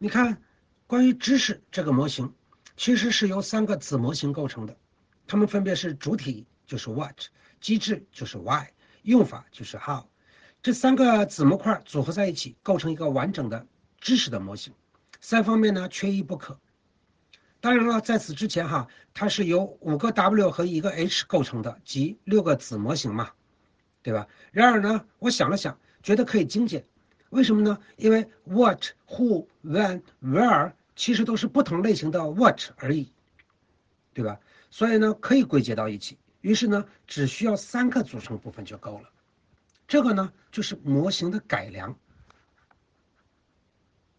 你看，关于知识这个模型，其实是由3个子模型构成的，它们分别是主体就是 what， 机制就是 why， 用法就是 how。这3个子模块组合在一起，构成一个完整的知识的模型。3方面呢，缺一不可。当然了，在此之前它是由5个 W 和1个 H 构成的，即6个子模型嘛，对吧？然而呢，我想了想，觉得可以精简。为什么呢？因为 what、who、when、where 其实都是不同类型的 what 而已，对吧？所以呢，可以归结到一起。于是呢，只需要3个组成部分就够了。这个呢，就是模型的改良。